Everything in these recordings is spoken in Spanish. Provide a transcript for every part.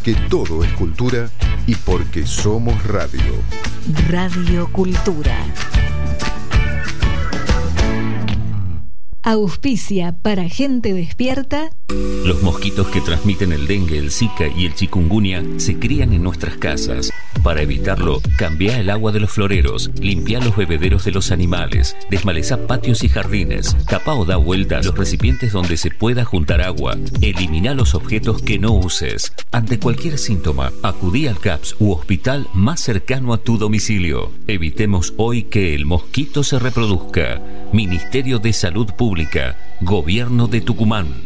porque todo es cultura y porque somos radio. Radio Cultura. Auspicia para gente despierta. Los mosquitos que transmiten el dengue, el zika y el chikungunya se crían en nuestras casas. Para evitarlo, cambia el agua de los floreros, limpia los bebederos de los animales, desmaleza patios y jardines, tapa o da vuelta los recipientes donde se pueda juntar agua, elimina los objetos que no uses. Ante cualquier síntoma, acudí al CAPS u hospital más cercano a tu domicilio. Evitemos hoy que el mosquito se reproduzca. Ministerio de Salud Pública, Gobierno de Tucumán.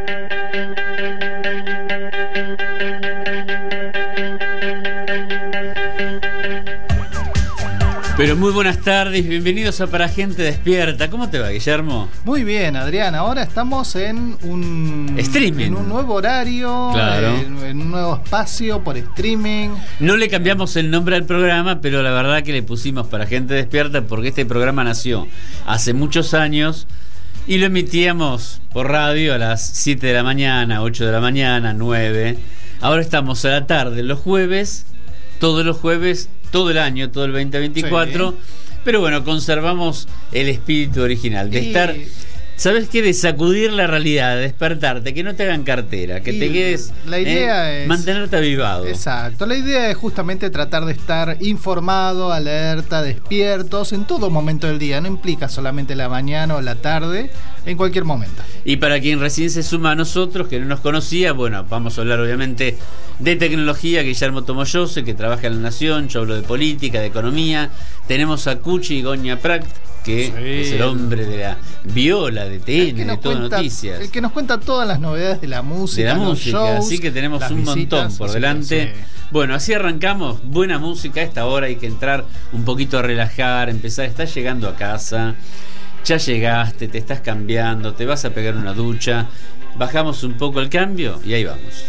Pero muy buenas tardes, bienvenidos a Para Gente Despierta. ¿Cómo te va, Guillermo? Muy bien, Adrián. Ahora estamos en un streaming, en un nuevo horario, claro, en un nuevo espacio por streaming. No le cambiamos el nombre al programa, pero la verdad que le pusimos Para Gente Despierta porque este programa nació hace muchos años y lo emitíamos por radio a las 7 de la mañana, 8 de la mañana, 9. Ahora estamos a la tarde, los jueves, todos los jueves, todo el año, todo el 2024, sí. Pero bueno, conservamos el espíritu original de estar, ¿sabes qué? De sacudir la realidad, de despertarte, que no te hagan cartera, que te quedes, la idea es mantenerte avivado. Exacto, la idea es justamente tratar de estar informado, alerta, despiertos en todo momento del día, no implica solamente la mañana o la tarde, en cualquier momento. Y para quien recién se suma a nosotros, que no nos conocía, bueno, vamos a hablar obviamente de tecnología. Guillermo Tomoyose, que trabaja en La Nación, yo hablo de política, de economía. Tenemos a Cuchi Goña Pract, que es el hombre de la viola, de TN, de Todo Noticias. El que nos cuenta todas las novedades de la música. De la música, shows, así que tenemos un montón por delante. Sí. Bueno, así arrancamos, buena música a esta hora, hay que entrar un poquito a relajar, empezar, estás llegando a casa, ya llegaste, te estás cambiando, te vas a pegar una ducha, bajamos un poco el cambio y ahí vamos.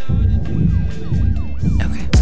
Okay.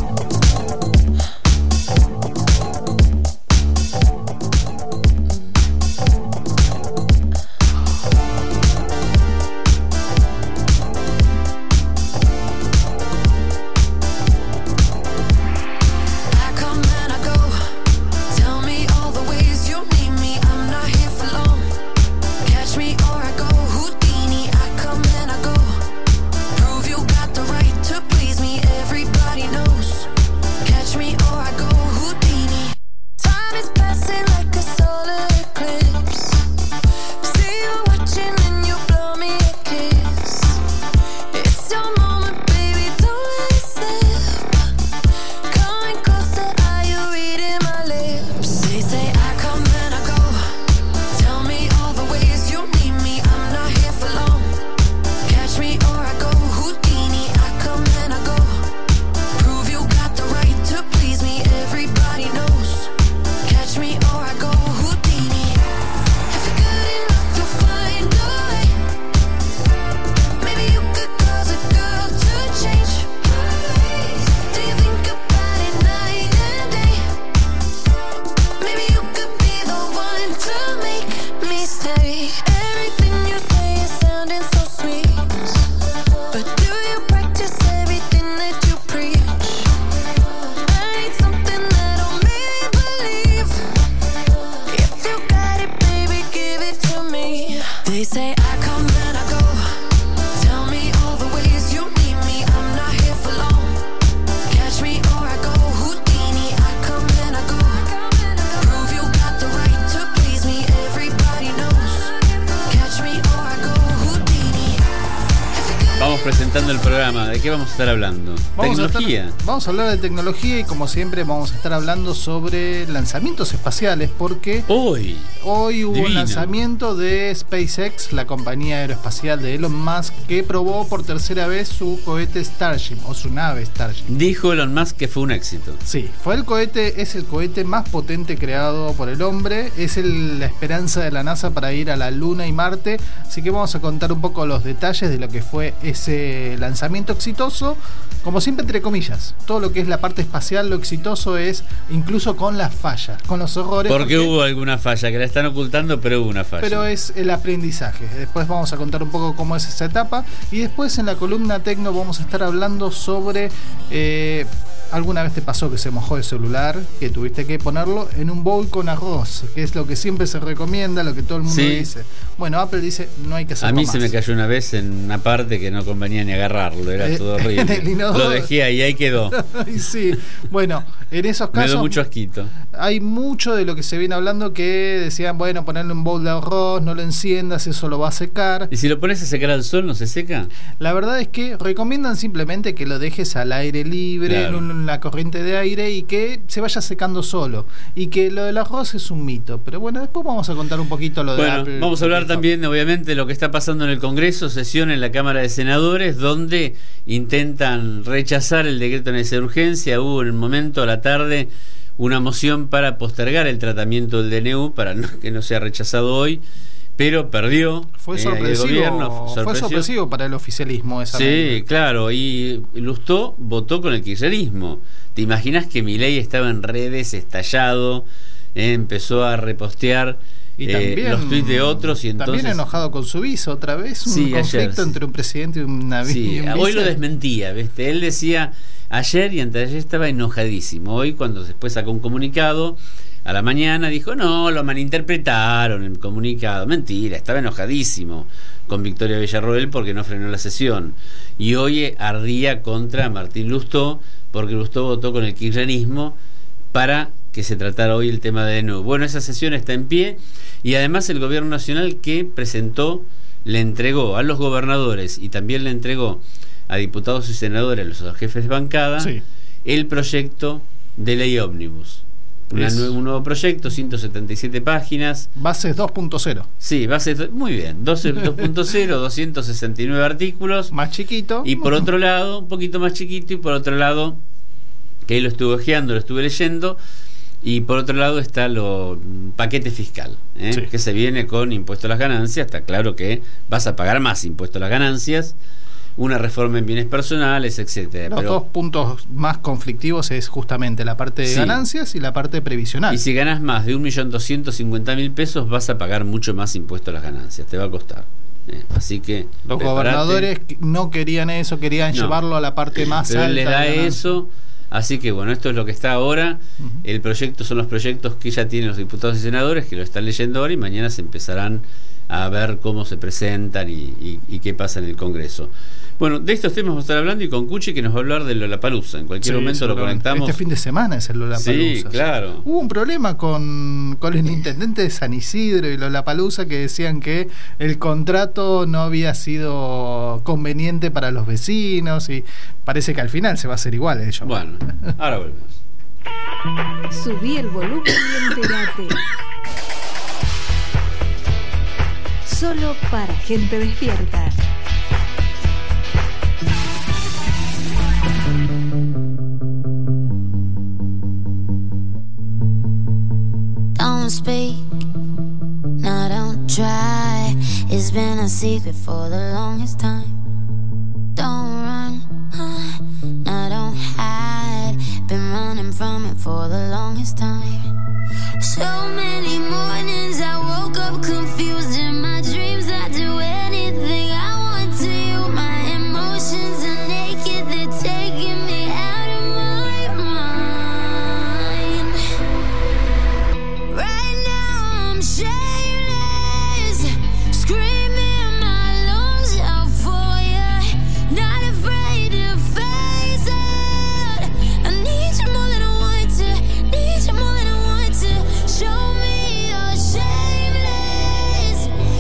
Presentando el programa, ¿de qué vamos a estar hablando? Tecnología. Vamos a hablar de tecnología y como siempre vamos a estar hablando sobre lanzamientos espaciales porque hoy hubo un lanzamiento de SpaceX, la compañía aeroespacial de Elon Musk, que probó por tercera vez su cohete Starship o su nave Starship. Dijo Elon Musk que fue un éxito. Sí, es el cohete más potente creado por el hombre, es la esperanza de la NASA para ir a la Luna y Marte, así que vamos a contar un poco los detalles de lo que fue ese ese lanzamiento exitoso, como siempre entre comillas, todo lo que es la parte espacial, lo exitoso es incluso con las fallas, con los errores. Porque hubo alguna falla, que la están ocultando, pero hubo una falla. Pero es el aprendizaje. Después vamos a contar un poco cómo es esa etapa. Y después en la columna Tecno vamos a estar hablando sobre... ¿Alguna vez te pasó que se mojó el celular, que tuviste que ponerlo en un bowl con arroz? Que es lo que siempre se recomienda, lo que todo el mundo dice. Bueno, Apple dice, no hay que hacerlo más. A mí se me cayó una vez en una parte que no convenía ni agarrarlo, era todo horrible. Lo dejé ahí, ahí quedó. Sí, bueno, en esos casos... Me dio mucho asquito. Hay mucho de lo que se viene hablando que decían, bueno, ponerle un bowl de arroz, no lo enciendas, eso lo va a secar. ¿Y si lo pones a secar al sol, no se seca? La verdad es que recomiendan simplemente que lo dejes al aire libre, claro, en la corriente de aire, y que se vaya secando solo. Y que lo del arroz es un mito. Pero bueno, después vamos a contar un poquito lo de Apple. Vamos a hablar también, obviamente, de lo que está pasando en el Congreso, sesión en la Cámara de Senadores, donde intentan rechazar el decreto de necesidad de urgencia. Hubo en el momento, a la tarde, una moción para postergar el tratamiento del DNU para que no sea rechazado hoy, pero perdió. Fue sorpresivo, el gobierno. Fue sorpresivo para el oficialismo esa medida. Sí, claro, y Lustó votó con el kirchnerismo. ¿Te imaginas que Milei estaba en redes, estallado, empezó a repostear y también, los tweets de otros? Y entonces, también enojado con su vice otra vez, un conflicto entre un presidente y una vice. Hoy lo desmentía, ¿viste? Él decía ayer y anteayer estaba enojadísimo. Hoy, cuando después sacó un comunicado a la mañana, dijo, no, lo malinterpretaron el comunicado. Mentira, estaba enojadísimo con Victoria Villarroel porque no frenó la sesión. Y hoy ardía contra Martín Lustó, porque Lustó votó con el kirchnerismo para que se tratara hoy el tema de DNU. Bueno, esa sesión está en pie, y además el gobierno nacional que presentó, le entregó a los gobernadores y también le entregó a diputados y senadores, a los jefes de bancada, el proyecto de ley ómnibus. Un nuevo proyecto, 177 páginas. Bases 2.0. Sí, bases, muy bien, 2.0, 269 artículos. Más chiquito. Y por otro lado, un poquito más chiquito, y por otro lado, que ahí lo estuve ojeando, lo estuve leyendo, y por otro lado está lo paquete fiscal, que se viene con impuesto a las ganancias. Está claro que vas a pagar más impuesto a las ganancias, una reforma en bienes personales, etcétera. Los dos puntos más conflictivos es justamente la parte de ganancias y la parte previsional. Y si ganas más de 1.250.000 pesos, vas a pagar mucho más impuesto a las ganancias, te va a costar. Así que los gobernadores no querían eso, querían llevarlo a la parte más pero alta. Él le da eso. Así que bueno, esto es lo que está ahora. El proyecto son los proyectos que ya tienen los diputados y senadores, que lo están leyendo ahora, y mañana se empezarán a ver cómo se presentan y qué pasa en el Congreso. Bueno, de estos temas vamos a estar hablando, y con Cuchi, que nos va a hablar de Lollapalooza. En cualquier momento lo conectamos. Este fin de semana es el Lollapalooza. Sí, claro. Hubo un problema con el intendente de San Isidro y Lollapalooza, que decían que el contrato no había sido conveniente para los vecinos, y parece que al final se va a hacer igual ellos. Bueno, ahora volvemos. Subí el volumen y entérate. Solo para gente despierta. Don't speak, no, don't try. It's been a secret for the longest time. Don't run, no, don't hide. Been running from it for the longest time. So many mornings I woke up confused. In my dreams I do anything I want to you. My emotions are naked, they're taking me out of my mind. Right now I'm shameless, screaming my lungs out for you. Not afraid to face it. I need you more than I want to, need you more than I want to. Show me you're shameless.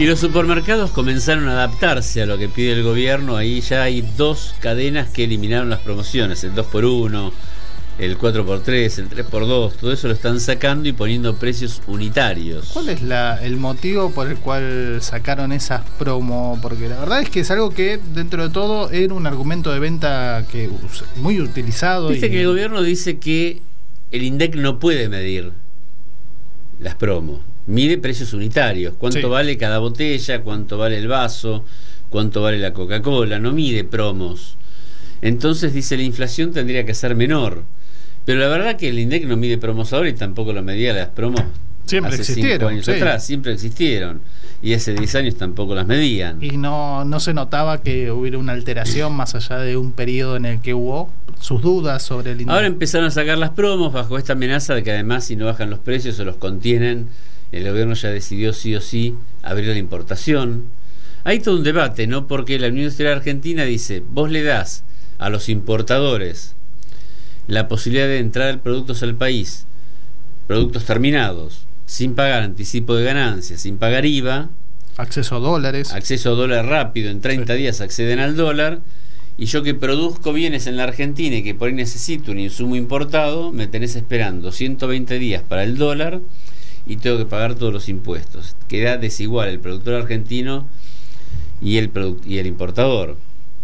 Y los supermercados comenzaron a adaptarse a lo que pide el gobierno. Ahí ya hay 2 cadenas que eliminaron las promociones, el 2x1, el 4x3, el 3x2, todo eso lo están sacando y poniendo precios unitarios. ¿Cuál es el motivo por el cual sacaron esas promo? Porque la verdad es que es algo que dentro de todo era un argumento de venta que muy utilizado. Viste que el gobierno dice que el INDEC no puede medir las promos, mide precios unitarios, cuánto vale cada botella, cuánto vale el vaso, cuánto vale la Coca-Cola, no mide promos. Entonces dice la inflación tendría que ser menor. Pero la verdad que el INDEC no mide promos ahora y tampoco lo medía las promos siempre hace existieron, 5 años atrás, siempre existieron. Y hace 10 años tampoco las medían. Y no se notaba que hubiera una alteración más allá de un periodo en el que hubo sus dudas sobre el INDEC. Ahora empezaron a sacar las promos bajo esta amenaza de que además si no bajan los precios o los contienen, el gobierno ya decidió sí o sí abrir la importación. Hay todo un debate, ¿no? Porque la Unión Industrial Argentina dice, vos le das a los importadores la posibilidad de entrar productos al país, productos terminados, sin pagar anticipo de ganancias, sin pagar IVA, acceso a dólares rápido, en 30 días acceden al dólar, y yo que produzco bienes en la Argentina y que por ahí necesito un insumo importado, me tenés esperando 120 días para el dólar y tengo que pagar todos los impuestos. Queda desigual el productor argentino y el importador.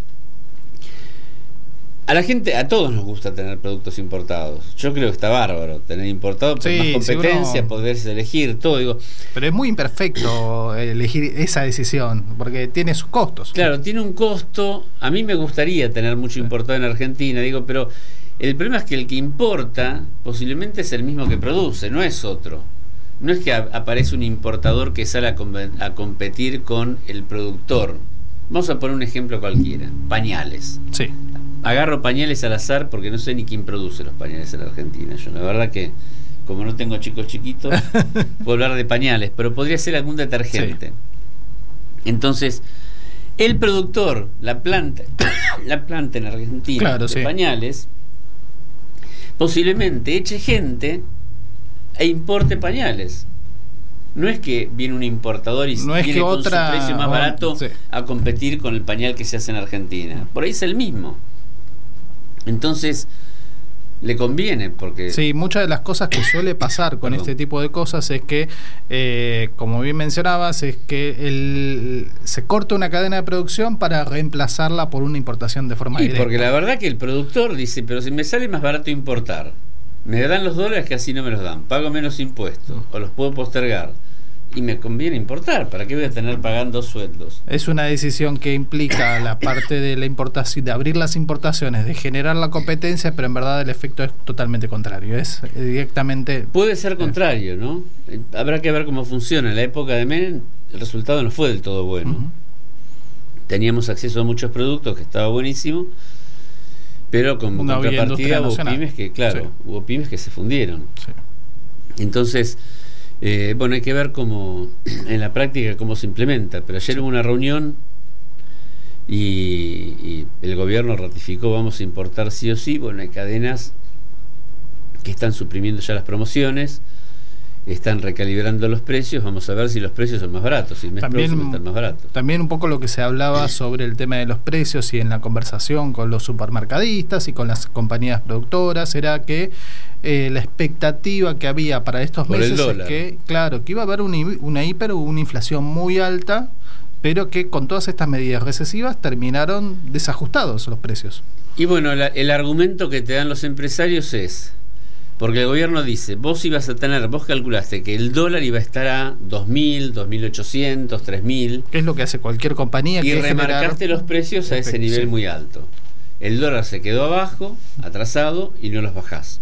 A la gente, a todos nos gusta tener productos importados. Yo creo que está bárbaro tener importado, por más competencia, poderse elegir todo. Digo, pero es muy imperfecto elegir esa decisión, porque tiene sus costos. Claro, tiene un costo. A mí me gustaría tener mucho importado en Argentina, digo, pero el problema es que el que importa posiblemente es el mismo que produce, no es otro. No es que aparece un importador que sale a competir con el productor. Vamos a poner un ejemplo cualquiera, pañales. Sí. Agarro pañales al azar porque no sé ni quién produce los pañales en Argentina. Yo la verdad que como no tengo chicos chiquitos puedo hablar de pañales, pero podría ser algún detergente. Sí. Entonces, el productor, la planta en Argentina, claro, de pañales, posiblemente eche gente e importe pañales. No es que viene un importador y no viene que con su precio más barato a competir con el pañal que se hace en Argentina. Por ahí es el mismo. Entonces, le conviene porque... Sí, muchas de las cosas que suele pasar con este tipo de cosas es que, como bien mencionabas, es que se corta una cadena de producción para reemplazarla por una importación de forma directa. Porque la verdad que el productor dice, pero si me sale más barato importar, me dan los dólares que así no me los dan, pago menos impuestos, o los puedo postergar, y me conviene importar, ¿para qué voy a tener pagando sueldos? Es una decisión que implica la parte de la importación, de abrir las importaciones, de generar la competencia, pero en verdad el efecto es totalmente contrario, es directamente... Puede ser contrario, ¿no? Habrá que ver cómo funciona. En la época de Menem el resultado no fue del todo bueno. Teníamos acceso a muchos productos, que estaba buenísimo, pero como contrapartida hubo pymes que, hubo pymes que se fundieron. Sí. Entonces, bueno, hay que ver cómo en la práctica cómo se implementa. Pero ayer hubo una reunión y el gobierno ratificó, vamos a importar sí o sí. Bueno, hay cadenas que están suprimiendo ya las promociones, están recalibrando los precios. Vamos a ver si los precios son más baratos, si el mes próximo están más baratos. También un poco lo que se hablaba sobre el tema de los precios y en la conversación con los supermercadistas y con las compañías productoras era que la expectativa que había para estos meses es que, claro, que iba a haber una inflación muy alta, pero que con todas estas medidas recesivas terminaron desajustados los precios. Y bueno, el argumento que te dan los empresarios es... Porque el gobierno dice, vos calculaste que el dólar iba a estar a 2.000, 2.800, 3.000. ¿Qué es lo que hace cualquier compañía? Y remarcaste los precios a ese nivel muy alto. El dólar se quedó abajo, atrasado, y no los bajás.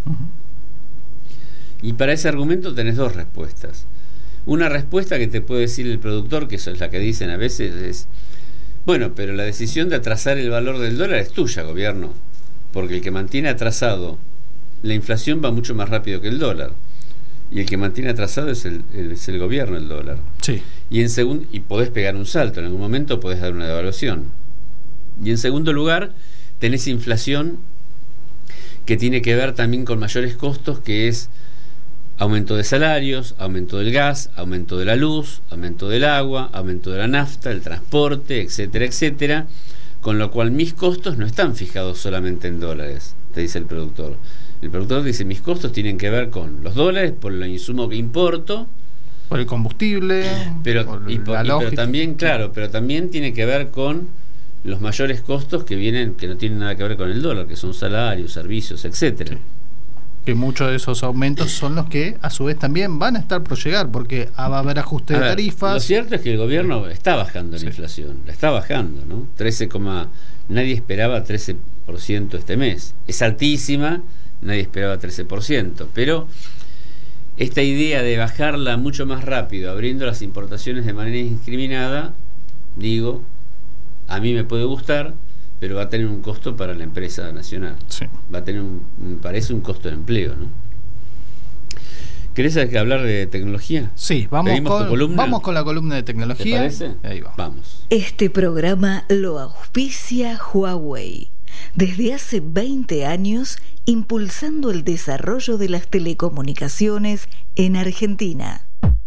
Y para ese argumento tenés dos respuestas. Una respuesta que te puede decir el productor, que eso es la que dicen a veces, es, bueno, pero la decisión de atrasar el valor del dólar es tuya, gobierno, porque el que mantiene atrasado la inflación va mucho más rápido que el dólar, y el que mantiene atrasado es el gobierno, el dólar. Sí. Y podés pegar un salto, en algún momento podés dar una devaluación. Y en segundo lugar, tenés inflación que tiene que ver también con mayores costos, que es Aumento de salarios, aumento del gas, aumento de la luz, aumento del agua, aumento de la nafta, el transporte, etcétera, etcétera, con lo cual mis costos no están fijados solamente en dólares, te dice el productor. El productor dice, mis costos tienen que ver con los dólares, por el insumo que importo, por el combustible, pero también, claro, pero también tiene que ver con los mayores costos que no tienen nada que ver con el dólar, que son salarios, servicios, etcétera. Sí. Que muchos de esos aumentos son los que a su vez también van a estar por llegar, porque va a haber ajuste de tarifas. Lo cierto es que el gobierno está bajando la inflación, la está bajando, ¿no? Nadie esperaba 13% este mes. Es altísima, nadie esperaba 13%, pero esta idea de bajarla mucho más rápido, abriendo las importaciones de manera indiscriminada, digo, a mí me puede gustar, pero va a tener un costo para la empresa nacional. Sí. Va a tener parece un costo de empleo, ¿no? ¿Querés hablar de tecnología? Sí, vamos con la columna de tecnología. ¿Te parece? Ahí va. Vamos. Este programa lo auspicia Huawei. Desde hace 20 años, impulsando el desarrollo de las telecomunicaciones en Argentina.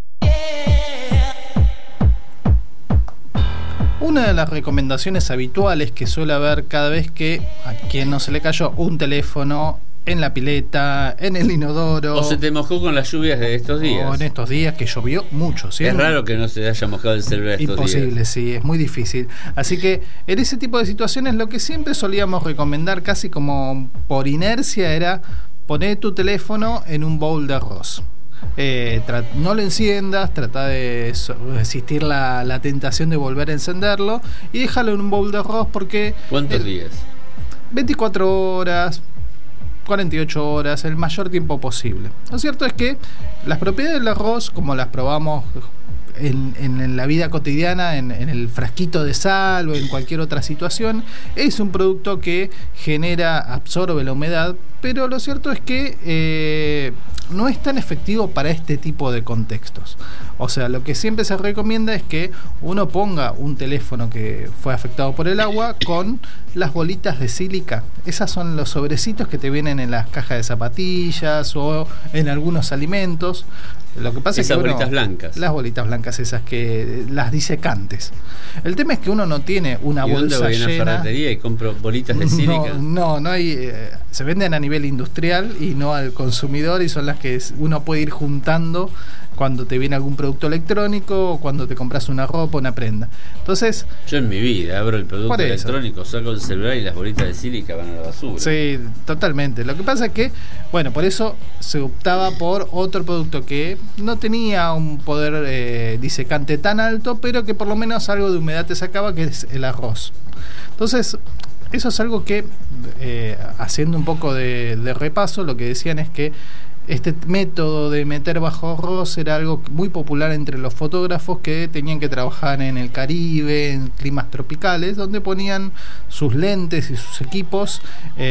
Una de las recomendaciones habituales que suele haber cada vez que a quien no se le cayó un teléfono en la pileta, en el inodoro, o se te mojó con las lluvias de estos días, o en estos días que llovió mucho, ¿sí? Es raro que no se haya mojado el celular estos días. Imposible, sí, es muy difícil. Así que en ese tipo de situaciones lo que siempre solíamos recomendar, casi como por inercia, era poner tu teléfono en un bowl de arroz. No lo enciendas, trata de resistir la tentación de volver a encenderlo y déjalo en un bowl de arroz porque... ¿Cuántos días? 24 horas, 48 horas, el mayor tiempo posible. Lo cierto es que las propiedades del arroz, como las probamos en la vida cotidiana, en el frasquito de sal o en cualquier otra situación, es un producto que absorbe la humedad, pero lo cierto es que no es tan efectivo para este tipo de contextos. O sea, lo que siempre se recomienda es que uno ponga un teléfono que fue afectado por el agua con las bolitas de sílica. Esas son los sobrecitos que te vienen en las cajas de zapatillas o en algunos alimentos. Lo que pasa es que bolitas blancas. Las bolitas blancas esas que las disecantes. El tema es que uno no tiene una bolsa llena. ¿Y dónde voy a una ferretería y compro bolitas de sílica? No hay. Se venden a nivel industrial y no al consumidor, y son las que uno puede ir juntando cuando te viene algún producto electrónico o cuando te compras una ropa o una prenda. Entonces, yo en mi vida abro el producto electrónico, saco el celular y las bolitas de sílica van a la basura. Sí, totalmente. Lo que pasa es que, bueno, por eso se optaba por otro producto que no tenía un poder disecante tan alto, pero que por lo menos algo de humedad te sacaba, que es el arroz. Entonces, eso es algo que, haciendo un poco de repaso, lo que decían es que este método de meter bajo arroz era algo muy popular entre los fotógrafos que tenían que trabajar en el Caribe, en climas tropicales, donde ponían sus lentes y sus equipos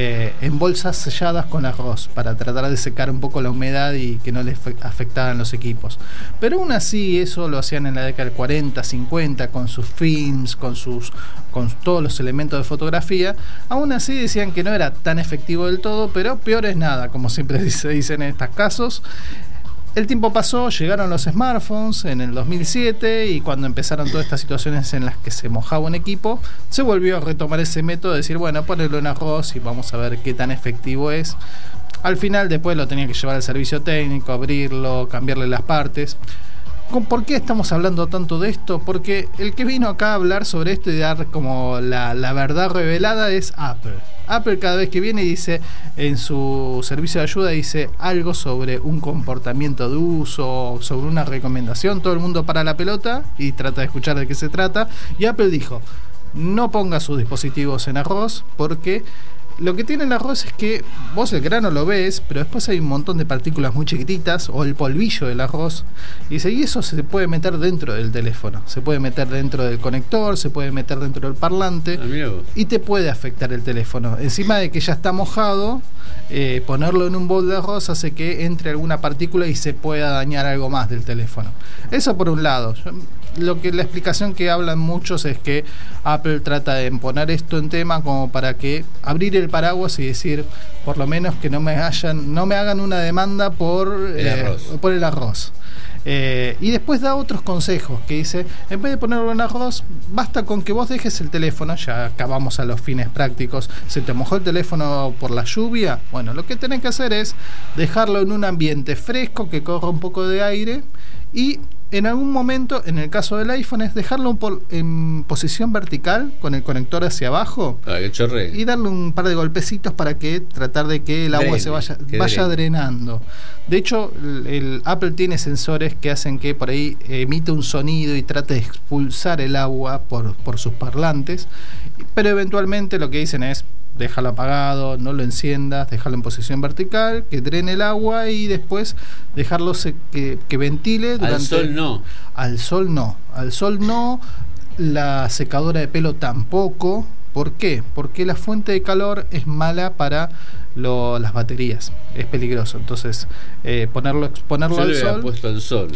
en bolsas selladas con arroz para tratar de secar un poco la humedad y que no les afectaran los equipos. Pero aún así eso lo hacían en la década del 40, 50, con sus films, con todos los elementos de fotografía. Aún así decían que no era tan efectivo del todo, pero peor es nada, como siempre se dicen en estos casos. El tiempo pasó, llegaron los smartphones en el 2007 y cuando empezaron todas estas situaciones en las que se mojaba un equipo, se volvió a retomar ese método de decir, bueno, ponerlo en arroz y vamos a ver qué tan efectivo es. Al final después lo tenía que llevar al servicio técnico, abrirlo, cambiarle las partes. ¿Por qué estamos hablando tanto de esto? Porque el que vino acá a hablar sobre esto y dar como la verdad revelada es Apple. Apple cada vez que viene y dice en su servicio de ayuda, dice algo sobre un comportamiento de uso, sobre una recomendación, todo el mundo para la pelota y trata de escuchar de qué se trata. Y Apple dijo, no ponga sus dispositivos en arroz porque lo que tiene el arroz es que vos el grano lo ves, pero después hay un montón de partículas muy chiquititas o el polvillo del arroz. Y dice, y eso se puede meter dentro del teléfono, se puede meter dentro del conector, se puede meter dentro del parlante y te puede afectar el teléfono. Encima de que ya está mojado, ponerlo en un bol de arroz hace que entre alguna partícula y se pueda dañar algo más del teléfono. Eso por un lado. la explicación que hablan muchos es que Apple trata de poner esto en tema como para que abrir el paraguas y decir, por lo menos que no me hagan una demanda por el arroz. Y después da otros consejos que dice, en vez de ponerlo en arroz, basta con que vos dejes el teléfono, ya acabamos a los fines prácticos, se te mojó el teléfono por la lluvia, bueno, lo que tenés que hacer es dejarlo en un ambiente fresco, que corra un poco de aire, y en algún momento, en el caso del iPhone, es dejarlo en posición vertical con el conector hacia abajo y darle un par de golpecitos para que tratar de que el agua se vaya drenando. De hecho, el Apple tiene sensores que hacen que por ahí emite un sonido y trate de expulsar el agua por sus parlantes, pero eventualmente lo que dicen es: déjalo apagado, no lo enciendas, déjalo en posición vertical, que drene el agua y después dejarlo que ventile. Al sol no. Al sol no, la secadora de pelo tampoco. ¿Por qué? Porque la fuente de calor es mala para las baterías, es peligroso. Entonces, ponerlo al sol. Puesto al sol.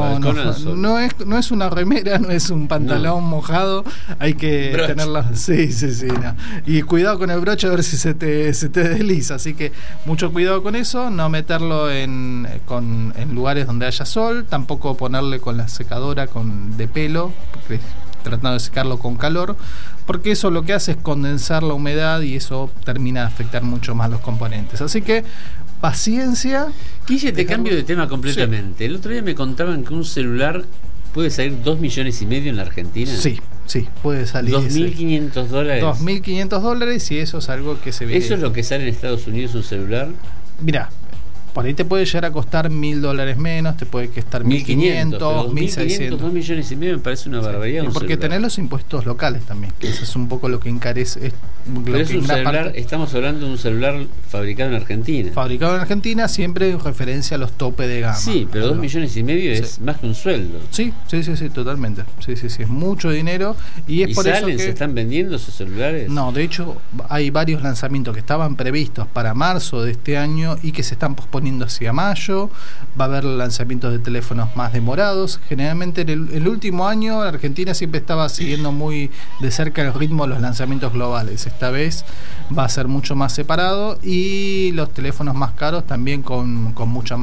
No es una remera, no es un pantalón mojado, hay que tenerlo. Sí, no. Y cuidado con el broche a ver si se te desliza. Así que mucho cuidado con eso, no meterlo en lugares donde haya sol, tampoco ponerle con la secadora de pelo, tratando de secarlo con calor, porque eso lo que hace es condensar la humedad y eso termina de afectar mucho más los componentes. Así que paciencia. Guille, te cambio de tema completamente. Sí. El otro día me contaban que un celular puede salir $2,5 millones en la Argentina. Sí, puede salir $2.500. $2.500, y eso es algo que se ve. ¿Eso es lo que sale en Estados Unidos un celular? Mirá, por ahí te puede llegar a costar $1.000 menos, te puede costar 1.500, 1.600. $2,500 millones me parece una barbaridad. Sí, porque tenés los impuestos locales también, que eso es un poco lo que encarece. Pero es un celular, estamos hablando de un celular fabricado en Argentina. Fabricado en Argentina, siempre en referencia a los topes de gama. Sí, pero $2,5 millones es más que un sueldo. Sí, totalmente. Sí, es mucho dinero. ¿Y por eso se están vendiendo esos celulares? No, de hecho, hay varios lanzamientos que estaban previstos para marzo de este año y que se están posponiendo hacia mayo. Va a haber lanzamientos de teléfonos más demorados. Generalmente en el último año Argentina siempre estaba siguiendo muy de cerca el ritmo de los lanzamientos globales. Esta vez va a ser mucho más separado, y los teléfonos más caros también con mucho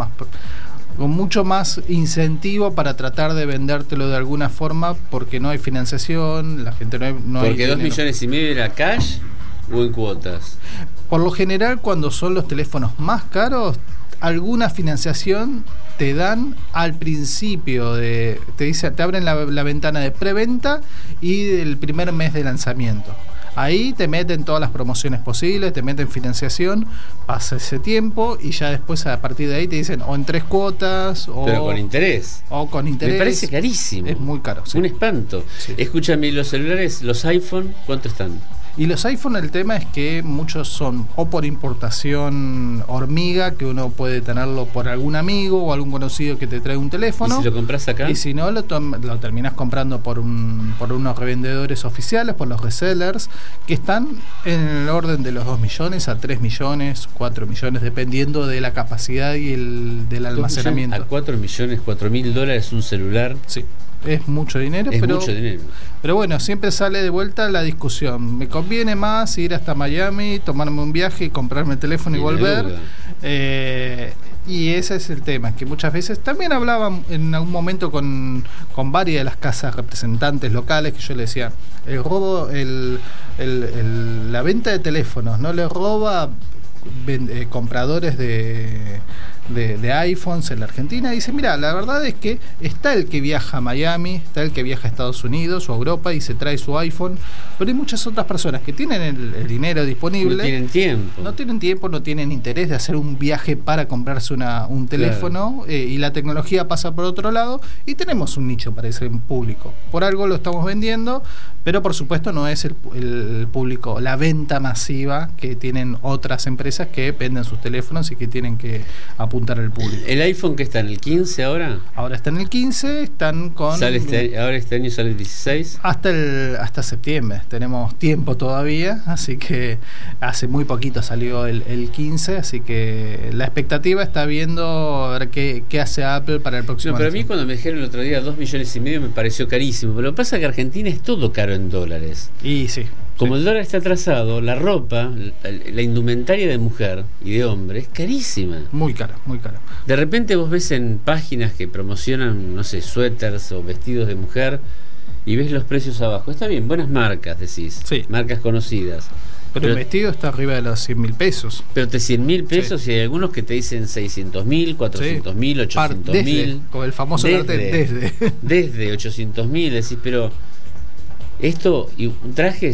más incentivo para tratar de vendértelo de alguna forma, porque no hay financiación, la gente no hay. Porque $2,5 millones era cash o en cuotas. Por lo general, cuando son los teléfonos más caros, alguna financiación te dan al principio te abren la ventana de preventa y del primer mes de lanzamiento. Ahí te meten todas las promociones posibles, te meten financiación, pasa ese tiempo y ya después a partir de ahí te dicen o en 3 cuotas pero con interés. O con interés. Me parece carísimo. Es muy caro. Sí. Un espanto. Sí. Escúchame, los celulares, los iPhone, ¿cuánto están? Y los iPhone, el tema es que muchos son o por importación hormiga, que uno puede tenerlo por algún amigo o algún conocido que te trae un teléfono. ¿Y si lo compras acá? Y si no, lo terminás comprando por unos revendedores oficiales, por los resellers, que están en el orden de los $2 millones a $3 millones, $4 millones, dependiendo de la capacidad y del almacenamiento. A $4 millones, $4.000 un celular. Sí. Es mucho dinero, pero bueno, siempre sale de vuelta la discusión. ¿Me conviene más ir hasta Miami, tomarme un viaje y comprarme el teléfono y volver? Y ese es el tema, que muchas veces también hablaba en algún momento con varias de las casas representantes locales, que yo le decía, el robo, la venta de teléfonos no le roba compradores de iPhones en la Argentina. Dice, mira, la verdad es que está el que viaja a Miami, está el que viaja a Estados Unidos o a Europa y se trae su iPhone, pero hay muchas otras personas que tienen el dinero disponible, no tienen interés de hacer un viaje para comprarse un teléfono, claro. Y la tecnología pasa por otro lado y tenemos un nicho para ese público, por algo lo estamos vendiendo, pero por supuesto no es el público, la venta masiva que tienen otras empresas que venden sus teléfonos y que tienen que apuntar apuntar al público. ¿El iPhone que está en el 15 ahora? Ahora está en el 15, están con... ahora este año sale el 16. Hasta septiembre, tenemos tiempo todavía, así que hace muy poquito salió el 15, así que la expectativa está viendo a ver qué hace Apple para el próximo año. Pero a mí cuando me dijeron el otro día 2,5 millones me pareció carísimo, pero lo que pasa es que Argentina es todo caro en dólares. Y sí. Como el dólar está atrasado, la ropa, la indumentaria de mujer y de hombre es carísima. Muy cara, muy cara. De repente vos ves en páginas que promocionan, no sé, suéteres o vestidos de mujer y ves los precios abajo. Está bien, buenas marcas, decís. Sí. Marcas conocidas. Pero el vestido está arriba de los 100.000 pesos. Pero te 100.000 pesos, sí. Y hay algunos que te dicen 600.000, 400.000, 800.000. Con el famoso desde 800.000, decís, pero esto, y un traje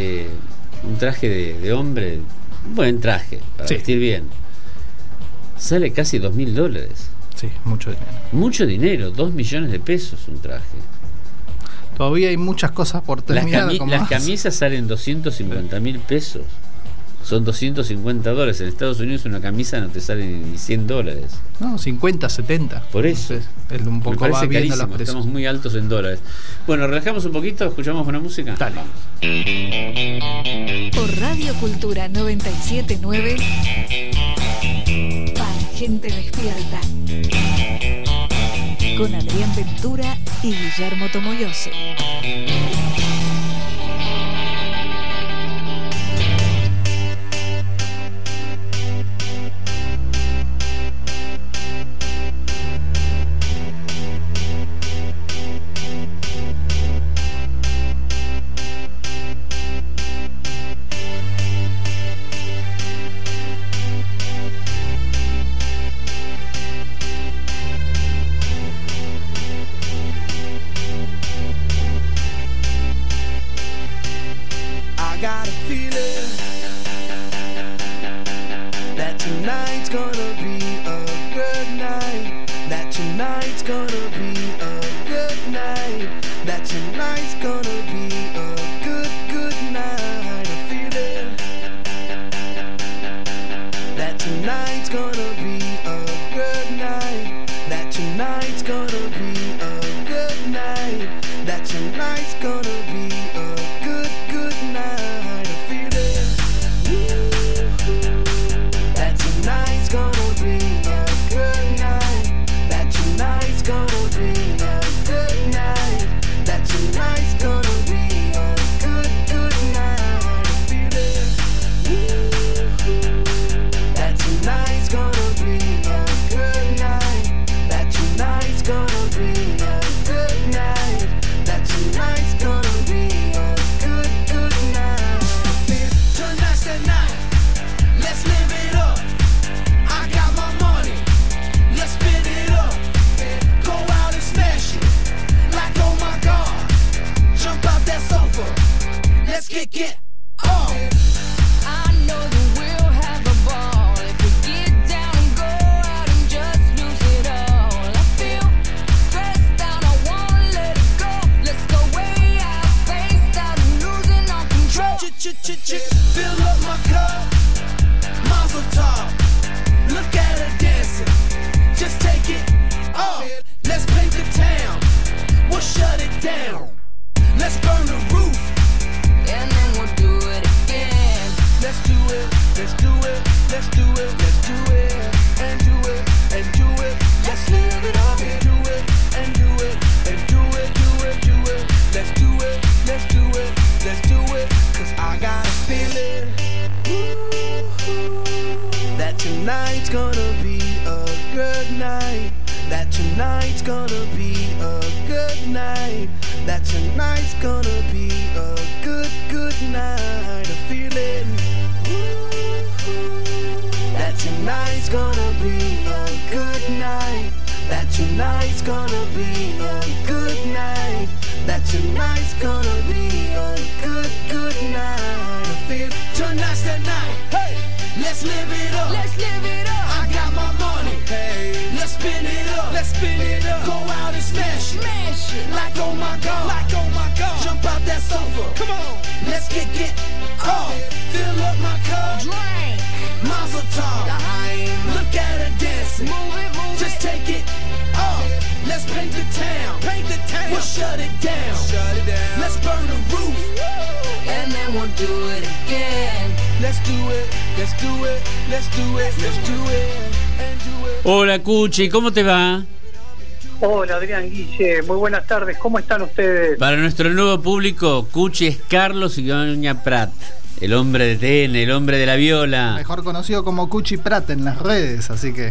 de hombre, un buen traje, para vestir bien, sale casi $2.000. Sí, mucho dinero. Mucho dinero, 2 millones de pesos un traje. Todavía hay muchas cosas por terminar. Las camisas salen 250.000 pesos. Son $250. En Estados Unidos una camisa no te sale ni $100. No, 50, 70. Por eso. Es un poco, me parece carísimo. Estamos muy altos en dólares. Bueno, relajamos un poquito, escuchamos una música. Dale. Vamos. Por Radio Cultura 97.9, para gente despierta, con Adrián Ventura y Guillermo Tomoyose. Look at her dancing. we'll shut it down. Let's burn the roof, and then we'll do it again. Let's do it, let's do it, let's do it, let's do it, and do it. Hola Cuchi, ¿cómo te va? Hola Adrián, Guille, muy buenas tardes, ¿cómo están ustedes? Para nuestro nuevo público, Cuchi es Carlos Iguaña Prat, el hombre de TN, el hombre de la viola. Mejor conocido como Cuchi Prat en las redes, así que...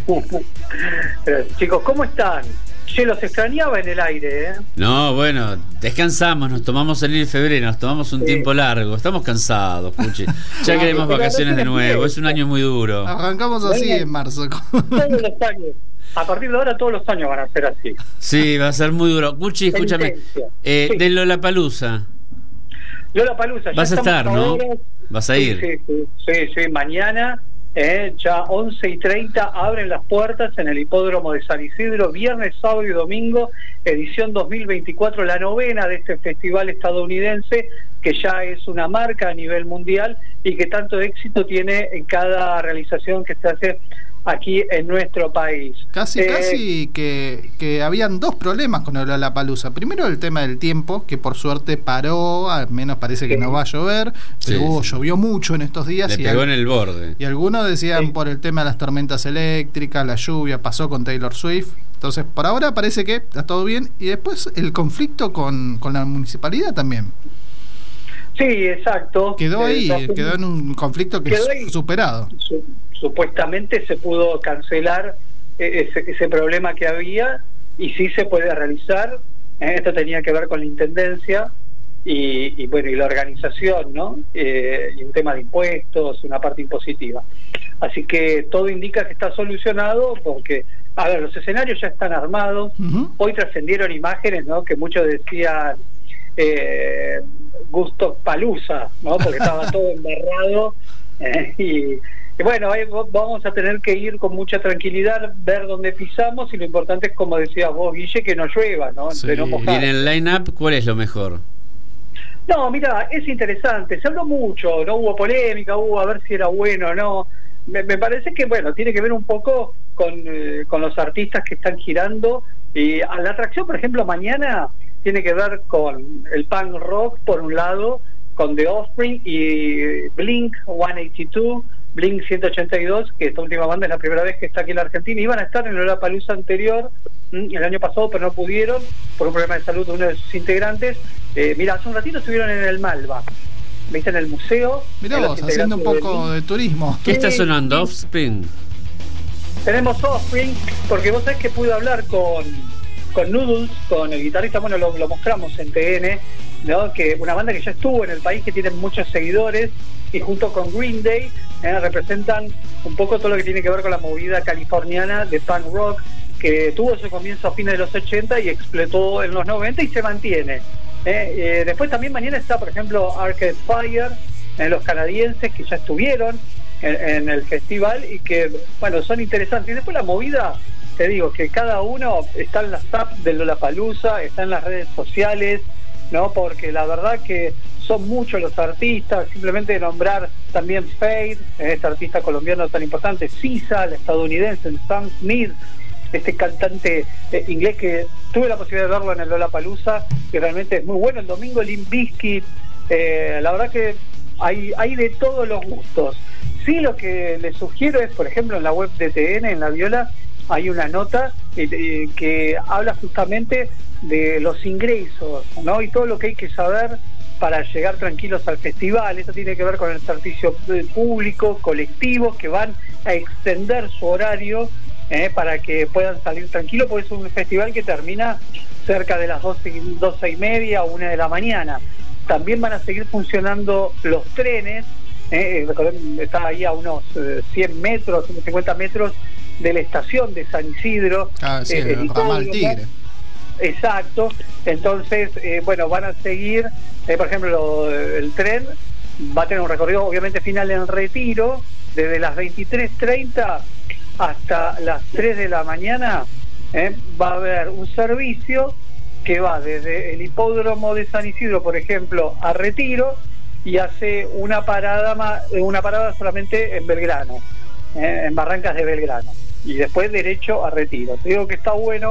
Chicos, ¿cómo están? Che, los extrañaba en el aire, ¿eh? No, bueno, descansamos, nos tomamos el febrero, nos tomamos un tiempo largo, estamos cansados, Cuchi. Ya queremos vacaciones de nuevo, es un año muy duro. Arrancamos así en marzo. Todos los años. A partir de ahora todos los años van a ser así. Sí, va a ser muy duro. Cuchi, escúchame, de Lollapalooza. Lollapalooza. Vas a estar, ¿no? Vas a ir. Sí, mañana, ya 11:30, abren las puertas en el hipódromo de San Isidro, viernes, sábado y domingo, edición 2024, la novena de este festival estadounidense, que ya es una marca a nivel mundial y que tanto éxito tiene en cada realización que se hace aquí en nuestro país. Casi que habían dos problemas con el Lollapalooza. Primero el tema del tiempo, que por suerte paró, al menos parece que no va a llover, pero llovió mucho en estos días. Le pegó en el borde. Y algunos decían por el tema de las tormentas eléctricas, la lluvia, pasó con Taylor Swift. Entonces, por ahora parece que está todo bien. Y después el conflicto con la municipalidad también. Sí, exacto. Quedó ahí, quedó en un conflicto que es superado. Supuestamente se pudo cancelar ese problema que había y sí se puede realizar. Esto tenía que ver con la intendencia y bueno, y la organización, ¿no? Y un tema de impuestos, una parte impositiva. Así que todo indica que está solucionado porque, a ver, los escenarios ya están armados. Hoy trascendieron imágenes, ¿no? Que muchos decían Gusto Palusa, ¿no? Porque estaba todo embarrado y bueno, vamos a tener que ir con mucha tranquilidad, ver dónde pisamos y lo importante es, como decías vos, Guille, que no llueva, ¿no? Sí. De no mojar. Y en el line-up, ¿cuál es lo mejor? No, mira, es interesante, se habló mucho, no hubo polémica, a ver si era bueno o no. Me parece que, bueno, tiene que ver un poco con los artistas que están girando. Y a la atracción, por ejemplo, mañana tiene que ver con el punk rock, por un lado, con The Offspring y Blink 182, Blink 182, que esta última banda es la primera vez que está aquí en la Argentina. Iban a estar en el Lollapalooza anterior, el año pasado, pero no pudieron por un problema de salud de uno de sus integrantes. Mira, hace un ratito estuvieron en el Malva, ¿viste? En el museo. Mirá vos, haciendo un poco de turismo. ¿Qué está sonando? Offspring. Tenemos Offspring, porque vos sabés que pude hablar con Noodles, con el guitarrista, bueno, lo mostramos en TN, ¿no? Que una banda que ya estuvo en el país, que tiene muchos seguidores, y junto con Green Day representan un poco todo lo que tiene que ver con la movida californiana de punk rock, que tuvo su comienzo a fines de los 80 y explotó en los 90 y se mantiene. Después también mañana está, por ejemplo, Arcade Fire, los canadienses que ya estuvieron en el festival y que, bueno, son interesantes. Y después la movida, te digo, que cada uno está en las apps de Lollapalooza, está en las redes sociales, ¿no? Porque la verdad que son muchos los artistas, simplemente nombrar también Fade, este artista colombiano tan importante, Sisa, la estadounidense, Sam Smith, este cantante inglés que tuve la posibilidad de verlo en el Lollapalooza, que realmente es muy bueno. El domingo Limp Bizkit, la verdad que hay de todos los gustos. Sí, lo que les sugiero es, por ejemplo, en la web de TN, en La Viola, hay una nota que habla justamente de los ingresos, ¿no? Y todo lo que hay que saber para llegar tranquilos al festival. Esto tiene que ver con el servicio público, colectivos que van a extender su horario para que puedan salir tranquilos, porque es un festival que termina cerca de las 12:30 o 1 de la mañana. También van a seguir funcionando los trenes, está ahí a unos 100 metros, 150 metros de la estación de San Isidro. Sí, el ramal Tigre. Exacto. Entonces, bueno, van a seguir, por ejemplo, el tren va a tener un recorrido obviamente final en Retiro, desde las 23:30 hasta las 3 de la mañana. Va a haber un servicio que va desde el hipódromo de San Isidro, por ejemplo, a Retiro, y hace una parada solamente en Belgrano, en Barrancas de Belgrano, y después derecho a Retiro. Te digo que está bueno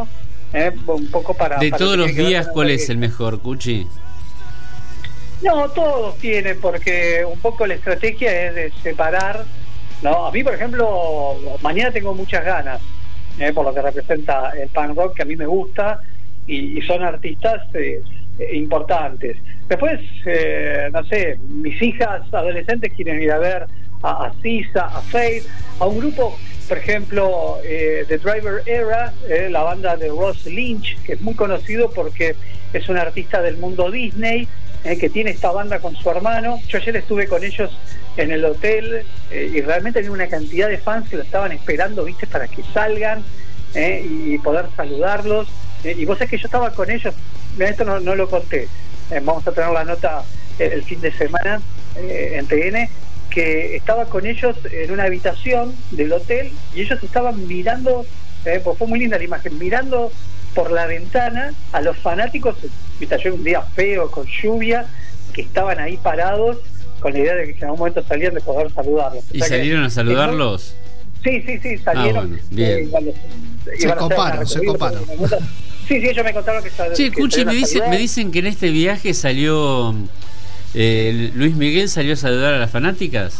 un poco para... De para todos los días, ¿cuál es el mejor, Cuchi? No, todos tienen, porque un poco la estrategia es de separar, ¿no? A mí, por ejemplo, mañana tengo muchas ganas, por lo que representa el punk rock, que a mí me gusta, y son artistas importantes. Después, no sé, mis hijas adolescentes quieren ir a ver a Sisa, a Faith, a un grupo, por ejemplo, The Driver Era, la banda de Ross Lynch, que es muy conocido porque es un artista del mundo Disney, que tiene esta banda con su hermano. Yo ayer estuve con ellos en el hotel y realmente había una cantidad de fans que lo estaban esperando, viste, para que salgan y poder saludarlos. Y vos sabés que yo estaba con ellos, esto no lo conté, vamos a tener la nota el fin de semana en TN, que estaba con ellos en una habitación del hotel y ellos estaban mirando, pues fue muy linda la imagen, mirando por la ventana a los fanáticos, yo un día feo, con lluvia, que estaban ahí parados con la idea de que en algún momento salían de poder saludarlos. ¿Y salieron a saludarlos? Sí, salieron. Bueno, bien. Se coparon. Sí, ellos me contaron que salieron. Sí, Cuchi, me dicen que en este viaje salió Luis Miguel, salió a saludar a las fanáticas.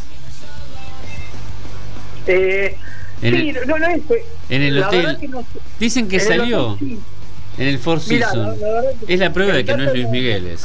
En el hotel. Dicen que salió. Hotel, sí. En el Four Seasons. Es la prueba de que no es Luis Miguel.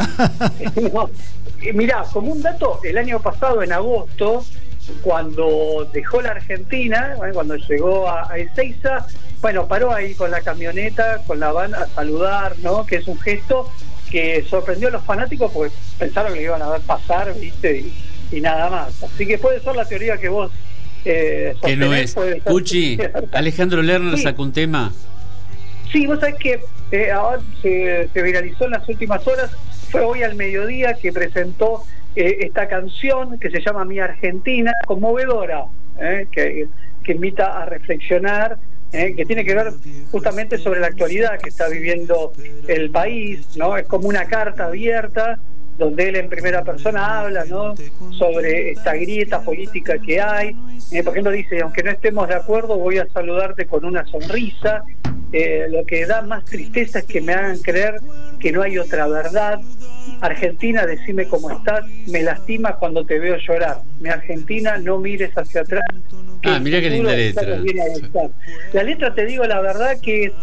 Mirá, como un dato, el año pasado, en agosto, cuando dejó la Argentina, cuando llegó a Ezeiza, paró ahí con la camioneta, con la van a saludar, ¿no? Que es un gesto que sorprendió a los fanáticos porque pensaron que le iban a ver pasar, ¿viste? Y nada más. Así que puede ser la teoría que vos que no es. Puchi, Alejandro Lerner sacó un tema. Sí, vos sabés que ahora se viralizó en las últimas horas. Fue hoy al mediodía que presentó esta canción que se llama Mi Argentina, conmovedora, que invita a reflexionar, que tiene que ver justamente sobre la actualidad que está viviendo el país, ¿no? Es como una carta abierta donde él en primera persona habla, ¿no?, sobre esta grieta política que hay. Por ejemplo, dice, aunque no estemos de acuerdo, voy a saludarte con una sonrisa. Lo que da más tristeza es que me hagan creer que no hay otra verdad. Argentina, decime cómo estás. Me lastima cuando te veo llorar. Mi Argentina, no mires hacia atrás. Mira qué linda letra. La letra, te digo la verdad, que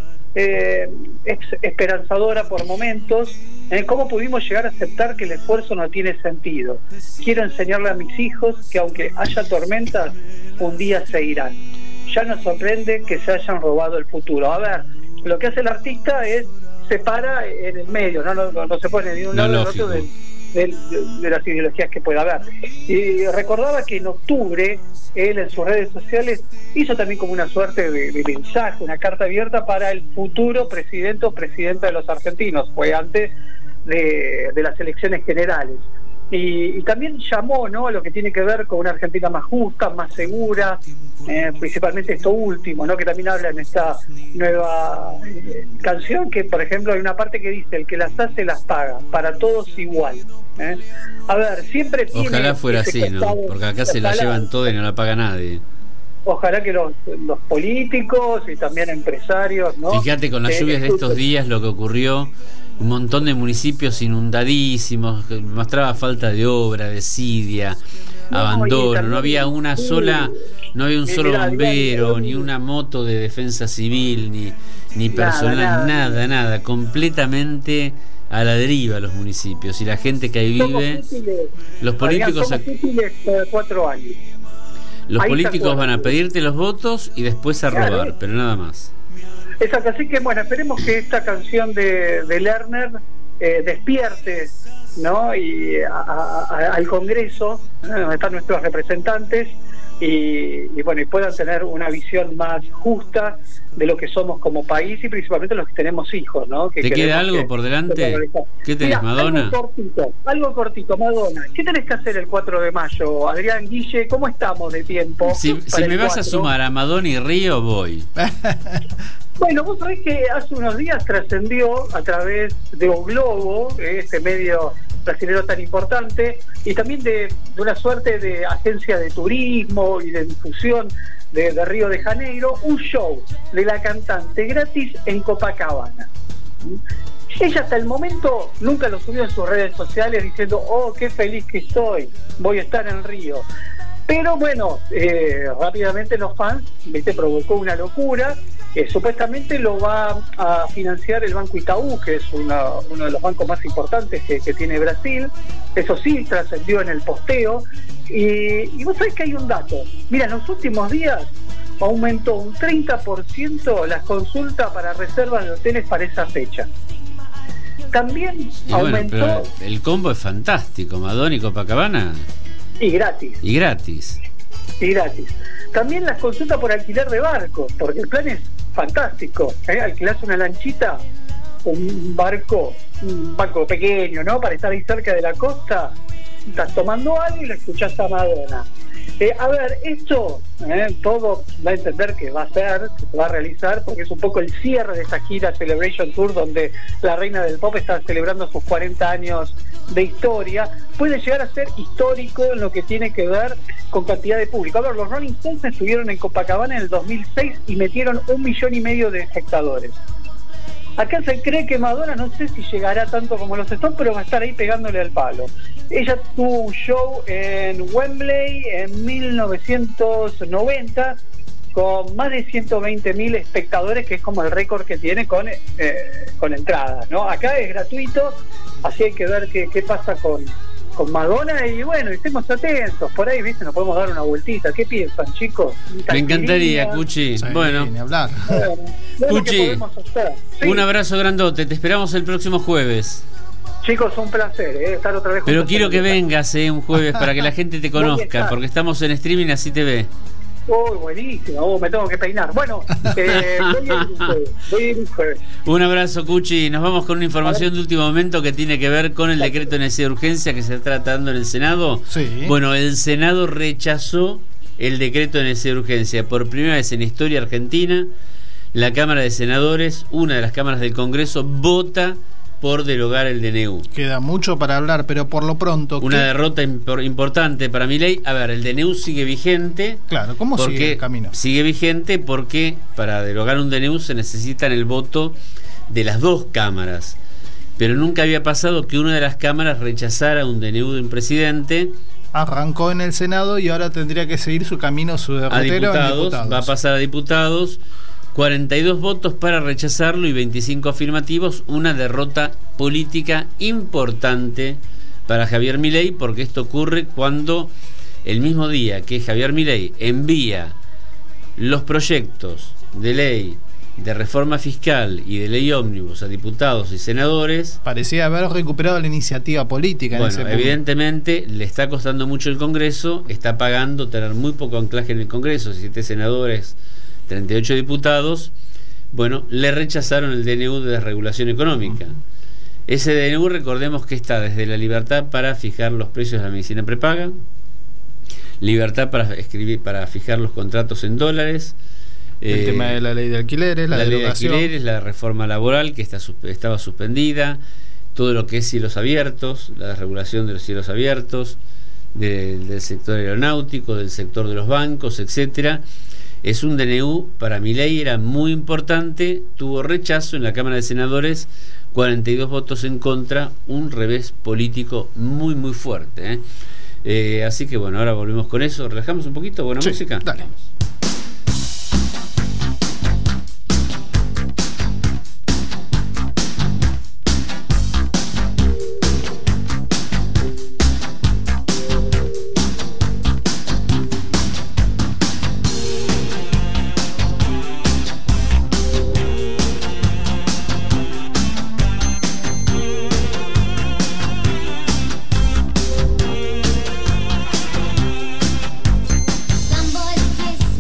es esperanzadora por momentos. ¿Cómo pudimos llegar a aceptar que el esfuerzo no tiene sentido? Quiero enseñarle a mis hijos que aunque haya tormentas, un día se irán. Ya nos sorprende que se hayan robado el futuro. A ver, lo que hace el artista es se para en el medio, no se pone ni un lado ni otro de las ideologías que pueda haber. Y recordaba que en octubre él en sus redes sociales hizo también como una suerte de mensaje, una carta abierta para el futuro presidente o presidenta de los argentinos. Fue antes de las elecciones generales. Y también llamó, ¿no?, a lo que tiene que ver con una Argentina más justa, más segura, principalmente esto último, ¿no?, que también habla en esta nueva canción, que por ejemplo hay una parte que dice: el que las hace las paga, para todos igual. A ver, siempre tiene... Ojalá fuera así, ¿no?, porque acá se la llevan todo y no la paga nadie. Ojalá que los políticos y también empresarios, ¿no? Fíjate con las lluvias de estos días lo que ocurrió. Un montón de municipios inundadísimos, mostraba falta de obra, desidia, abandono, no había un solo bombero, ni una moto de defensa civil, ni personal, nada, completamente a la deriva los municipios y la gente que ahí vive. Los políticos 4 años. Los políticos van a pedirte los votos y después a robar, pero nada más. Exacto, así que bueno, esperemos que esta canción de Lerner despierte, ¿no?, y al Congreso, donde están nuestros representantes, y bueno, y puedan tener una visión más justa de lo que somos como país y principalmente los que tenemos hijos, ¿no? ¿Te queda algo por delante? ¿Qué tenés, Madonna? Algo cortito, Madonna. ¿Qué tenés que hacer el 4 de mayo? Adrián, Guille, ¿cómo estamos de tiempo? Si me vas a sumar a Madonna y Río, voy. Bueno, vos sabés que hace unos días trascendió a través de O Globo, este medio brasilero tan importante, y también de una suerte de agencia de turismo y de difusión de Río de Janeiro, un show de la cantante gratis en Copacabana. Ella hasta el momento nunca lo subió en sus redes sociales diciendo, oh, qué feliz que estoy, voy a estar en Río. Pero bueno, rápidamente los fans, provocó una locura. Supuestamente lo va a financiar el Banco Itaú, que es uno de los bancos más importantes que tiene Brasil. Eso sí, trascendió en el posteo. Y vos sabés que hay un dato. Mira, en los últimos días aumentó un 30% las consultas para reservas de hoteles para esa fecha. También aumentó... Bueno, pero el combo es fantástico, Madonna y Copacabana. Y gratis. Y gratis. Y gratis. También las consultas por alquiler de barcos, porque el plan es fantástico. Alquilás una lanchita, un barco pequeño, ¿no? Para estar ahí cerca de la costa, estás tomando algo y la escuchás a Madonna. A ver, esto todo va a entender que va a ser, que se va a realizar, porque es un poco el cierre de esa gira Celebration Tour, donde la reina del pop está celebrando sus 40 años de historia. Puede llegar a ser histórico en lo que tiene que ver con cantidad de público. A ver, los Rolling Stones estuvieron en Copacabana en el 2006 y metieron 1,5 millones de espectadores. Acá se cree que Madonna, no sé si llegará tanto como los Stones, pero va a estar ahí pegándole al palo. Ella tuvo un show en Wembley en 1990 con más de 120.000 espectadores, que es como el récord que tiene con entradas, ¿no? Acá es gratuito, así hay que ver qué pasa con Madonna, y bueno, estemos atentos, por ahí, ¿viste? Nos podemos dar una vueltita. ¿Qué piensan, chicos? Me encantaría, Cuchi. Sí, bueno, ni hablar. Cuchi, sí. Un abrazo grandote, te esperamos el próximo jueves. Chicos, un placer, estar otra vez. Pero quiero que vengas un jueves para que la gente te conozca, porque estamos en streaming, así te ve. Buenísimo, me tengo que peinar. Bueno, voy a ir un jueves. Un abrazo, Cuchi. Nos vamos con una información de último momento que tiene que ver con el decreto de necesidad de urgencia que se está tratando en el Senado. Sí. Bueno, el Senado rechazó el decreto de necesidad de urgencia. Por primera vez en la historia argentina, la Cámara de Senadores, una de las cámaras del Congreso, vota por derogar el DNU. Queda mucho para hablar, pero por lo pronto... Una derrota importante para Milei. A ver, el DNU sigue vigente. Claro, ¿cómo sigue el camino? Sigue vigente porque para derogar un DNU se necesitan el voto de las dos cámaras. Pero nunca había pasado que una de las cámaras rechazara un DNU de un presidente. Arrancó en el Senado y ahora tendría que seguir su camino, su derrotero en diputados. Va a pasar a diputados. 42 votos para rechazarlo y 25 afirmativos, una derrota política importante para Javier Milei, porque esto ocurre cuando el mismo día que Javier Milei envía los proyectos de ley de reforma fiscal y de ley ómnibus a diputados y senadores, parecía haber recuperado la iniciativa política. Bueno, evidentemente le está costando mucho el Congreso, está pagando tener muy poco anclaje en el Congreso, 7 senadores, 38 diputados. Bueno, le rechazaron el DNU de desregulación económica. Ese DNU, recordemos que está desde la libertad para fijar los precios de la medicina prepaga, libertad para fijar los contratos en dólares, el tema de la ley de alquileres, la ley de alquileres, la reforma laboral que estaba suspendida, todo lo que es cielos abiertos, la desregulación de los cielos abiertos, del sector aeronáutico, del sector de los bancos, etcétera. Es un DNU, para Milei era muy importante, tuvo rechazo en la Cámara de Senadores, 42 votos en contra, un revés político muy muy fuerte. Así que bueno, ahora volvemos con eso, relajamos un poquito, buena música. Dale. Vamos. Some boys kiss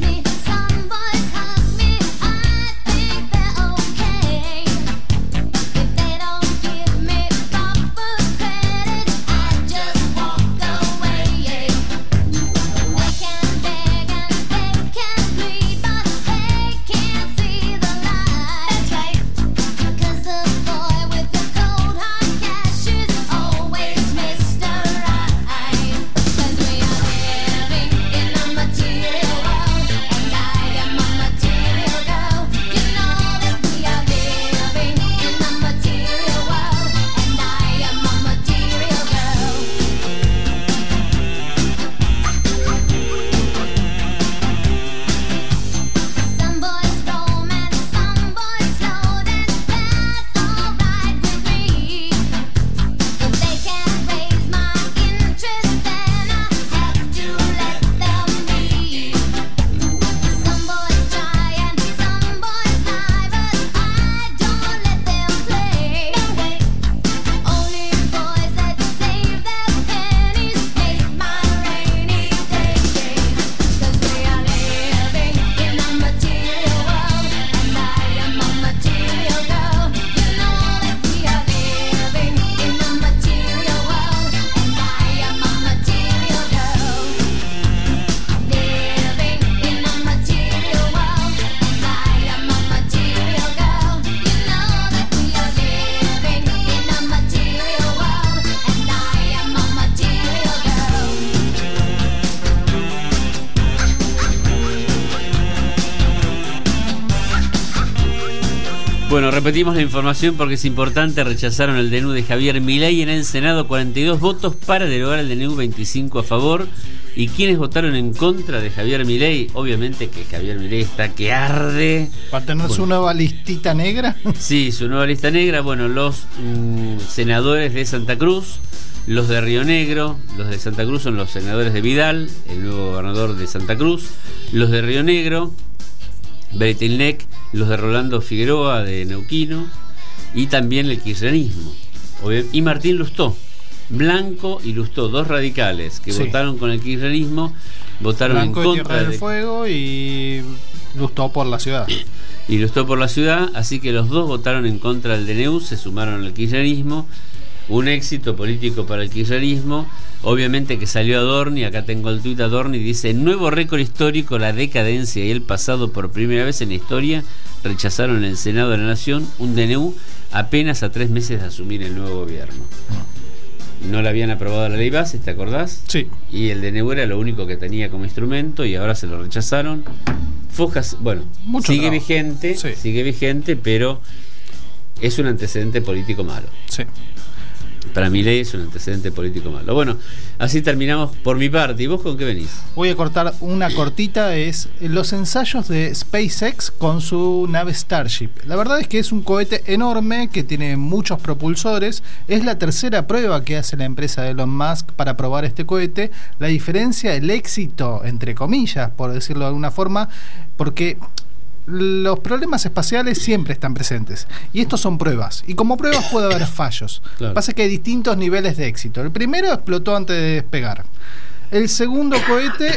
Bueno, repetimos la información porque es importante. Rechazaron el DNU de Javier Milei en el Senado, 42 votos para derogar el DNU, 25 a favor. ¿Y quiénes votaron en contra de Javier Milei? Obviamente que Javier Milei está que arde. ¿Para tener su nueva listita negra? Sí, su nueva lista negra. Bueno, los senadores de Santa Cruz, los de Río Negro, los de Santa Cruz son los senadores de Vidal, el nuevo gobernador de Santa Cruz. Los de Río Negro, Bretilnec, los de Rolando Figueroa de Neuquino, y también el kirchnerismo. Y Martín Lustó, Blanco y Lustó, dos radicales que votaron con el kirchnerismo, votaron Blanco en contra Tierra del Fuego y Lustó por la ciudad. Y Lustó por la ciudad, así que los dos votaron en contra del DNU, se sumaron al kirchnerismo. Un éxito político para el kirchnerismo. Obviamente que salió Adorni, acá tengo el tuit de Adorni, dice: nuevo récord histórico, la decadencia y el pasado. Por primera vez en la historia rechazaron en el Senado de la Nación un DNU apenas a 3 meses de asumir el nuevo gobierno. No le habían aprobado la ley base, ¿te acordás? Sí. Y el DNU era lo único que tenía como instrumento y ahora se lo rechazaron. Fojas, bueno, sigue vigente, pero es un antecedente político malo. Sí. Para Milei es un antecedente político malo. Bueno, así terminamos por mi parte. ¿Y vos con qué venís? Voy a cortar una cortita, es los ensayos de SpaceX con su nave Starship. La verdad es que es un cohete enorme que tiene muchos propulsores. Es la tercera prueba que hace la empresa de Elon Musk para probar este cohete. La diferencia, el éxito, entre comillas, por decirlo de alguna forma, porque los problemas espaciales siempre están presentes y estos son pruebas, y como pruebas puede haber fallos. Claro. Pasa que hay distintos niveles de éxito. El primero explotó antes de despegar. El segundo cohete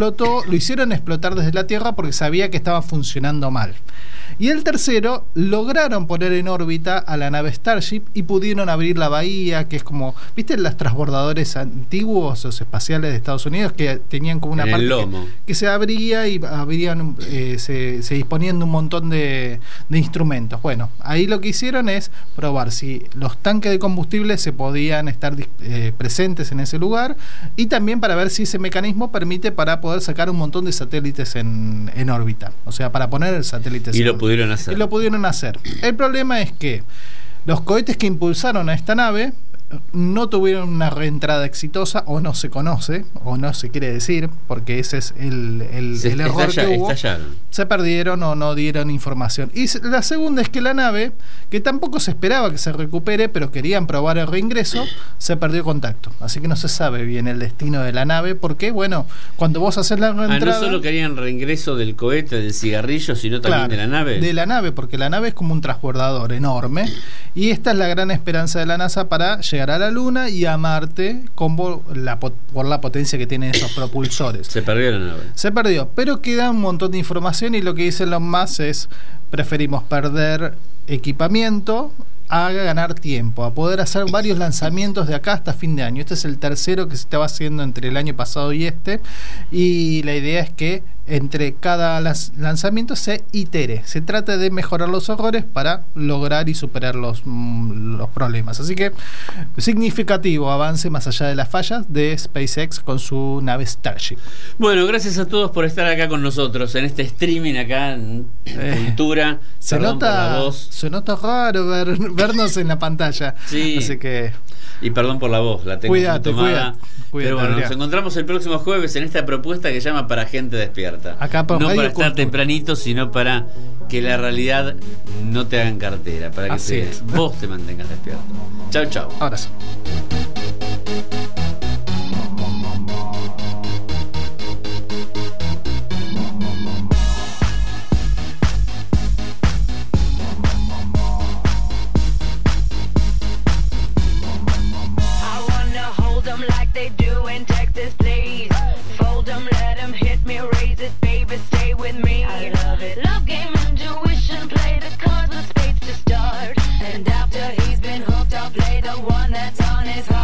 lo hicieron explotar desde la Tierra porque sabía que estaba funcionando mal. Y el tercero, lograron poner en órbita a la nave Starship y pudieron abrir la bahía, que es como, ¿viste los transbordadores antiguos, los espaciales de Estados Unidos, que tenían como una parte que se abría y abrían, se disponían de un montón de instrumentos? Bueno, ahí lo que hicieron es probar si los tanques de combustible se podían estar presentes en ese lugar, y también para ver si ese mecanismo permite para poder sacar un montón de satélites en órbita, o sea, para poner el satélite y lo pudieron hacer. El problema es que los cohetes que impulsaron a esta nave no tuvieron una reentrada exitosa, o no se conoce, o no se quiere decir, porque ese es el error que hubo. Se perdieron o no dieron información. Y la segunda es que la nave, que tampoco se esperaba que se recupere, pero querían probar el reingreso, se perdió contacto. Así que no se sabe bien el destino de la nave, porque bueno, cuando vos haces la reentrada... no solo querían reingreso del cohete, del cigarrillo, sino también de la nave. De la nave, porque la nave es como un transbordador enorme, y esta es la gran esperanza de la NASA para llegar a la Luna y a Marte por la potencia que tienen esos propulsores. Se perdió la nave. Se perdió, pero queda un montón de información, y lo que dicen los más es: preferimos perder equipamiento a ganar tiempo, a poder hacer varios lanzamientos de acá hasta fin de año. Este es el tercero que se estaba haciendo entre el año pasado y y la idea es que entre cada lanzamiento se itere, se trata de mejorar los errores para lograr y superar los problemas. Así que significativo avance más allá de las fallas de SpaceX con su nave Starship. Bueno, gracias a todos por estar acá con nosotros en este streaming acá en Cultura. Se nota raro vernos en la pantalla. Sí. Así que... Y perdón por la voz, la tengo tomada. Pero bueno, nos encontramos el próximo jueves en esta propuesta que llama Para Gente Despierta. Acá no para estar tempranito, sino para que la realidad no te haga en cartera, para que vos te mantengas despierto. Chau, chau. Abrazo. Play the one that's on his heart.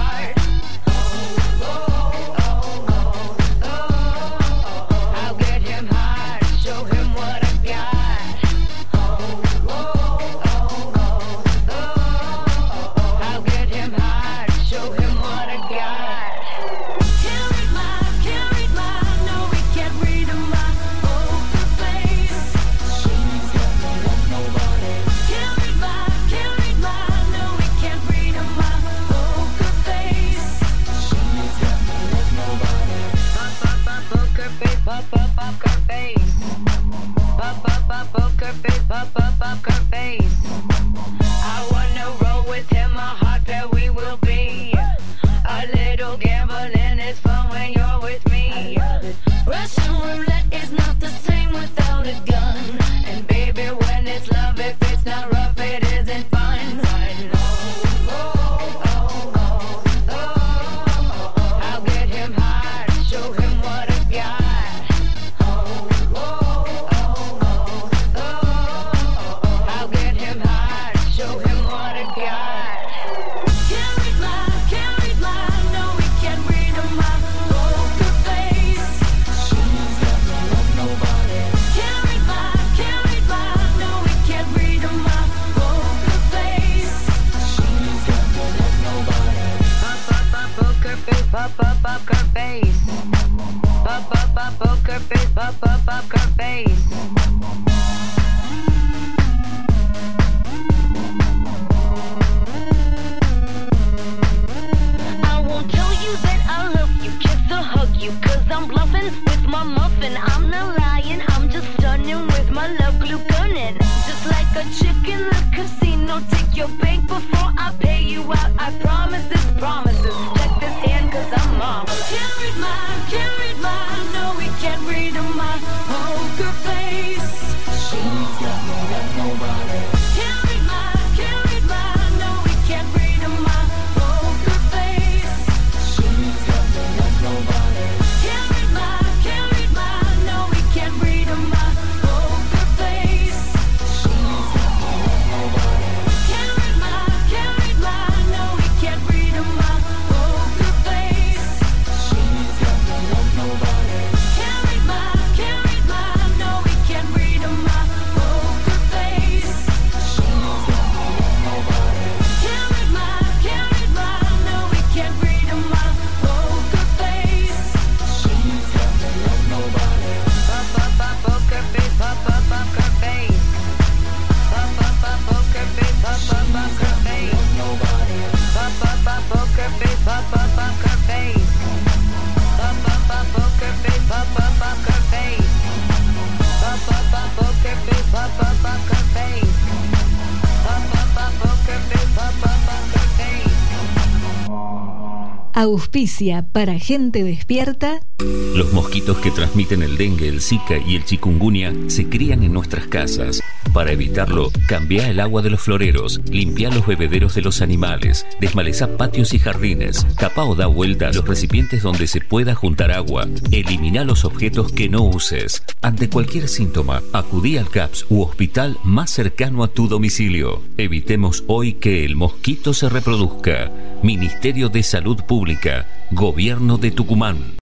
Auspicia para gente despierta. Los mosquitos que transmiten el dengue, el zika y el chikungunya se crían en nuestras casas. Para evitarlo, cambia el agua de los floreros, limpia los bebederos de los animales, desmaleza patios y jardines, tapa o da vuelta a los recipientes donde se pueda juntar agua, elimina los objetos que no uses. Ante cualquier síntoma, acudí al CAPS u hospital más cercano a tu domicilio. Evitemos hoy que el mosquito se reproduzca. Ministerio de Salud Pública, Gobierno de Tucumán.